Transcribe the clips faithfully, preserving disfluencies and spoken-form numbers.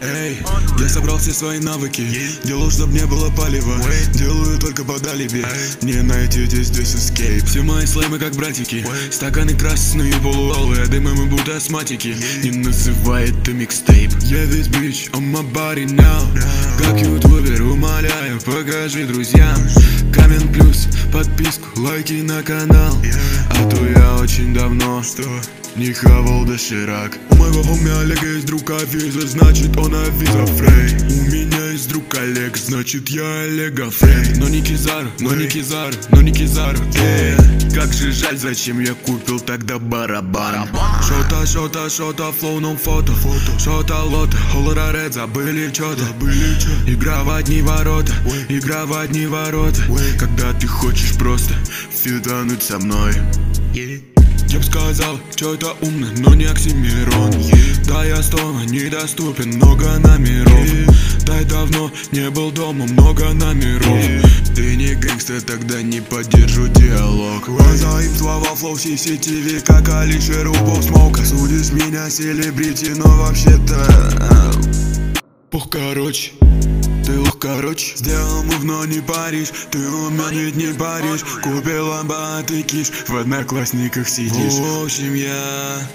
Эй, я собрал все свои навыки, делаю, чтоб не было палева, делаю только под алиби, не найдете здесь эскейп. Все мои слаймы как братики, стаканы красные, полуолые, дымом и будто астматики. Не называй это микстейп. Я ведь бич, on my body now. Как ютубер, умоляю, покажи друзьям. Камен плюс, подписку, лайки на канал. А то я очень давно что не хавал доширак. У моего хомя Олега есть друг Авиза, значит он Авиза Фрей. У меня есть друг Олег, значит я Олега Фрей. Но не Кизару, но не Кизару, но не Кизару, эй. Как же жаль, зачем я купил тогда барабан. Шота, шота, шота, флоу, но фото. Шота, лота, холора, ред, забыли чё-то. Игра в одни ворота, игра в одни ворота. Когда ты хочешь просто фитануть со мной. Я б сказал, что это умно, но не Оксимирон. Да, я стома, недоступен, много номеров. Да, я давно не был дома, много номеров. Ты не гэнгстер, тогда не поддержу диалог. Глаза им слова, флоу, си си ти ви, как Алишер у Поп Смоука. Судишь меня, селебрити, но вообще-то пух, короче. Ты лох, короче, сделал мув, но не паришь. Ты умен, ведь не паришь. Купил ламба, а ты киш, в одноклассниках сидишь. В общем, я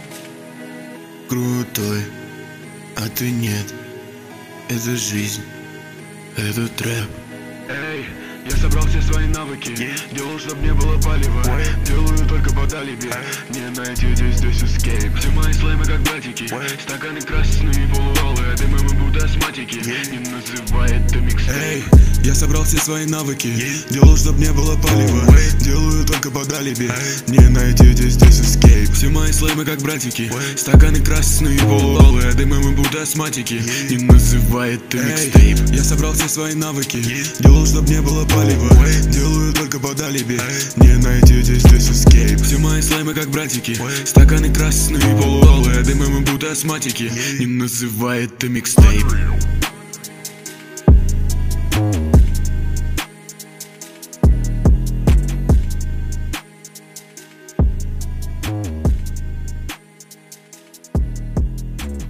крутой, а ты нет. Это жизнь, это трэп. Эй, я собрал все свои навыки, делал, чтоб не было палева, делаю только под алиби, не найдете здесь эскейп. Все мои слаймы как братики, стаканы красные, полуолые, дымом и будто астматики. Не называй это микстейп. Эй, я собрал все свои навыки, делал, чтоб не было палева, делаю только под алиби, не найдете здесь эскейп. Все мои слаймы как братики, стаканы красные, полуолые, дымом и будто астматики. Не называй это микстейп. Я собрал все свои навыки, делал, чтоб не было палева, делаю только под алиби, не найдете здесь эскейп. Все мои слаймы как братики, стаканы красные, полуолые, дымом и будто астматики. Не называй это микстейп.